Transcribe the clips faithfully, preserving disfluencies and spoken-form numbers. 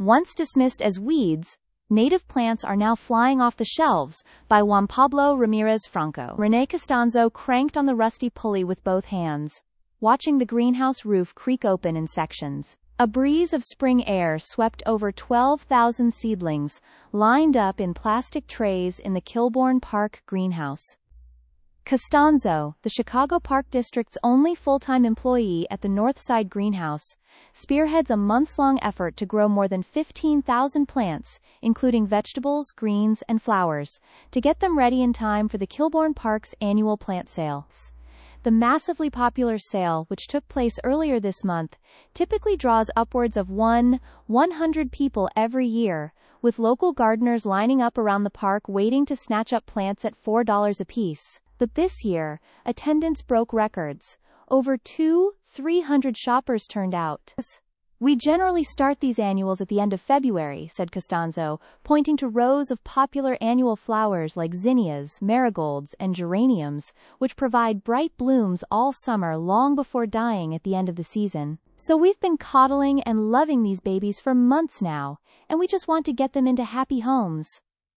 Once dismissed as weeds, native plants are now flying off the shelves, by Juan Pablo Ramirez Franco. René Costanzo cranked on the rusty pulley with both hands, watching the greenhouse roof creak open in sections. A breeze of spring air swept over twelve thousand seedlings, lined up in plastic trays in the Kilbourne Park greenhouse. Costanzo, the Chicago Park District's only full-time employee at the Northside greenhouse, spearheads a months-long effort to grow more than fifteen thousand plants, including vegetables, greens, and flowers, to get them ready in time for the Kilbourne Park's annual plant sales. The massively popular sale, which took place earlier this month, typically draws upwards of one hundred people every year, with local gardeners lining up around the park waiting to snatch up plants at four dollars apiece. But this year, attendance broke records. Over two thousand three hundred shoppers turned out. We generally start these annuals at the end of February, said Costanzo, pointing to rows of popular annual flowers like zinnias, marigolds, and geraniums, which provide bright blooms all summer long before dying at the end of the season. So we've been coddling and loving these babies for months now, and we just want to get them into happy homes.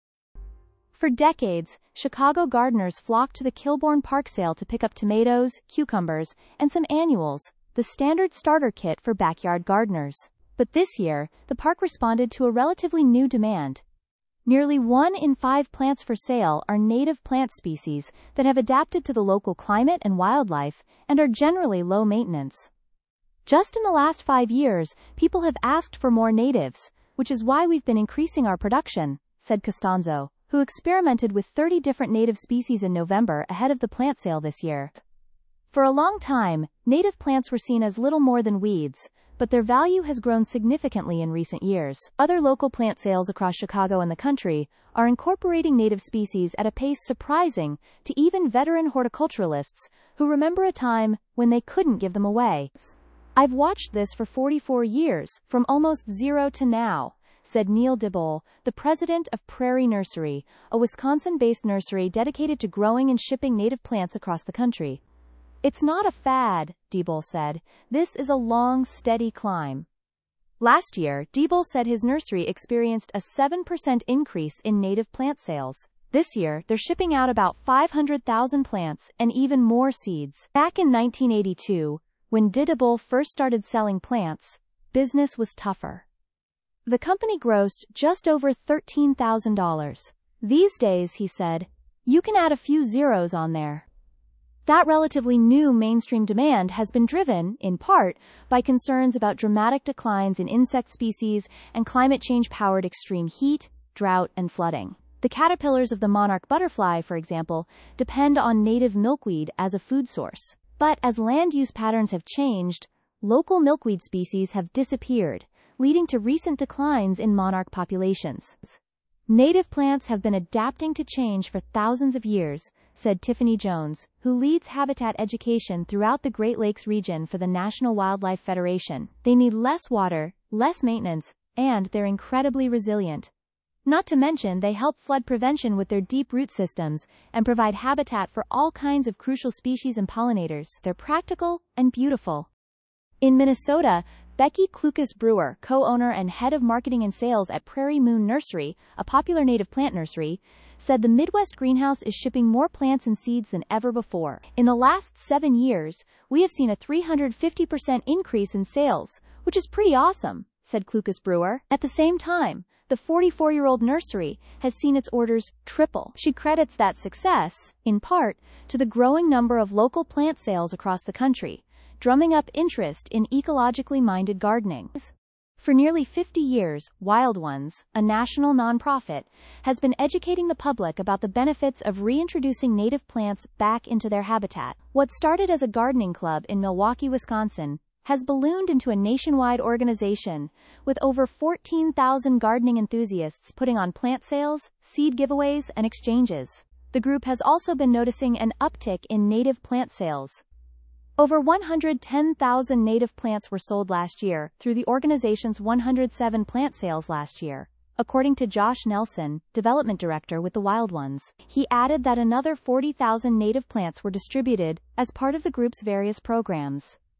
For decades, Chicago gardeners flocked to the Kilbourne Park sale to pick up tomatoes, cucumbers, and some annuals, the standard starter kit for backyard gardeners. But this year, the park responded to a relatively new demand. Nearly one in five plants for sale are native plant species that have adapted to the local climate and wildlife and are generally low maintenance. Just in the last five years, people have asked for more natives, which is why we've been increasing our production, said Costanzo, who experimented with thirty different native species in November ahead of the plant sale this year. For a long time, native plants were seen as little more than weeds, but their value has grown significantly in recent years. Other local plant sales across Chicago and the country are incorporating native species at a pace surprising to even veteran horticulturalists who remember a time when they couldn't give them away. I've watched this for forty-four years, from almost zero to now, said Neil DeBole, the president of Prairie Nursery, a Wisconsin-based nursery dedicated to growing and shipping native plants across the country. It's not a fad, DeBole said. This is a long, steady climb. Last year, DeBole said his nursery experienced a seven percent increase in native plant sales. This year, they're shipping out about five hundred thousand plants and even more seeds. Back in nineteen eighty-two, when DeBole first started selling plants, business was tougher. The company grossed just over thirteen thousand dollars. These days, he said, you can add a few zeros on there. That relatively new mainstream demand has been driven, in part, by concerns about dramatic declines in insect species and climate change-powered extreme heat, drought, and flooding. The caterpillars of the monarch butterfly, for example, depend on native milkweed as a food source. But as land use patterns have changed, local milkweed species have disappeared, leading to recent declines in monarch populations. Native plants have been adapting to change for thousands of years, said Tiffany Jones, who leads habitat education throughout the Great Lakes region for the National Wildlife Federation. They need less water, less maintenance, and they're incredibly resilient. Not to mention they help flood prevention with their deep root systems and provide habitat for all kinds of crucial species and pollinators. They're practical and beautiful. In Minnesota, Becky Klukas Brewer, co-owner and head of marketing and sales at Prairie Moon Nursery, a popular native plant nursery, said the Midwest greenhouse is shipping more plants and seeds than ever before. In the last seven years, we have seen a three hundred fifty percent increase in sales, which is pretty awesome, said Klukas Brewer. At the same time, the forty-four-year-old nursery has seen its orders triple. She credits that success, in part, to the growing number of local plant sales across the country, drumming up interest in ecologically minded gardening. For nearly fifty years, Wild Ones, a national nonprofit, has been educating the public about the benefits of reintroducing native plants back into their habitat. What started as a gardening club in Milwaukee, Wisconsin, has ballooned into a nationwide organization, with over fourteen thousand gardening enthusiasts putting on plant sales, seed giveaways, and exchanges. The group has also been noticing an uptick in native plant sales. Over one hundred ten thousand native plants were sold last year through the organization's one hundred seven plant sales last year, according to Josh Nelson, development director with the Wild Ones. He added that another forty thousand native plants were distributed as part of the group's various programs.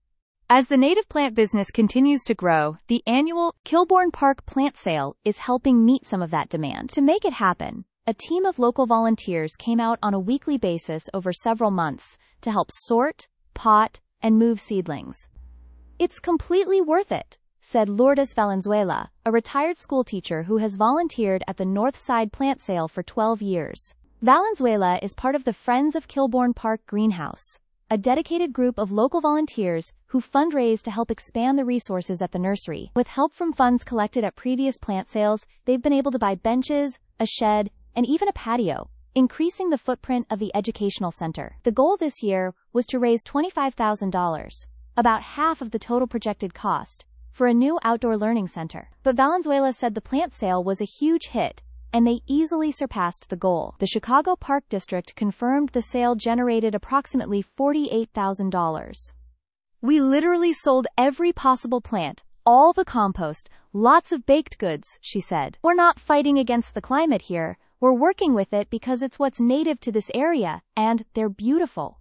As the native plant business continues to grow, the annual Kilbourne Park Plant Sale is helping meet some of that demand. To make it happen, a team of local volunteers came out on a weekly basis over several months to help sort, pot, and move seedlings. It's completely worth it, said Lourdes Valenzuela, a retired schoolteacher who has volunteered at the North Side Plant Sale for twelve years. Valenzuela is part of the Friends of Kilbourne Park Greenhouse, a dedicated group of local volunteers who fundraise to help expand the resources at the nursery. With help from funds collected at previous plant sales, they've been able to buy benches, a shed, and even a patio, increasing the footprint of the educational center. The goal this year was to raise twenty-five thousand dollars, about half of the total projected cost, for a new outdoor learning center. But Valenzuela said the plant sale was a huge hit, and they easily surpassed the goal. The Chicago Park District confirmed the sale generated approximately forty-eight thousand dollars. We literally sold every possible plant, all the compost, lots of baked goods, she said. We're not fighting against the climate here. We're working with it because it's what's native to this area, and they're beautiful.